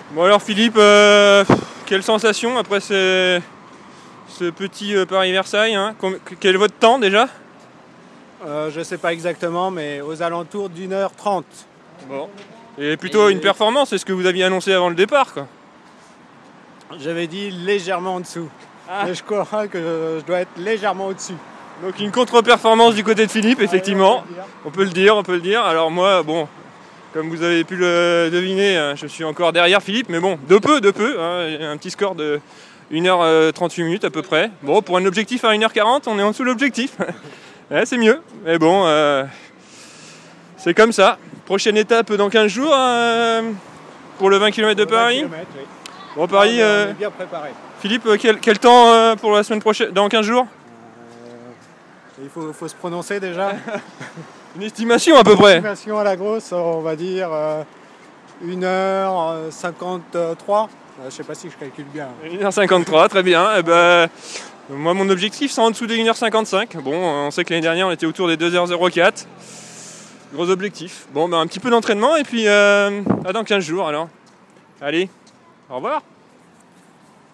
Bon alors Philippe, quelle sensation après ce petit Paris-Versailles, hein. Quel est votre temps déjà? Je ne sais pas exactement, mais aux alentours d'1h30. Bon. Et plutôt une performance, c'est ce que vous aviez annoncé avant le départ, quoi. J'avais dit légèrement en dessous. Ah. Mais je crois que je dois être légèrement au-dessus. Donc une contre-performance du côté de Philippe, effectivement. On peut le dire. Alors moi, bon, comme vous avez pu le deviner, je suis encore derrière Philippe, mais bon, de peu, hein, un petit score de 1h38 minutes à peu près. Bon, pour un objectif à 1h40, on est en dessous de l'objectif. Ouais, c'est mieux, mais bon, c'est comme ça. Prochaine étape dans 15 jours pour le 20 km de Paris. 20 km, oui. Bon, Paris, on est bien préparé. Philippe, quel temps pour la semaine prochaine, dans 15 jours? Il faut se prononcer déjà. Une estimation à peu près. Estimation à la grosse, on va dire 1h53. Je ne sais pas si je calcule bien. 1h53, très bien. Et moi, mon objectif, c'est en dessous des 1h55. Bon, on sait que l'année dernière, on était autour des 2h04. Gros objectif. Bon, un petit peu d'entraînement et puis à dans 15 jours alors. Allez, au revoir.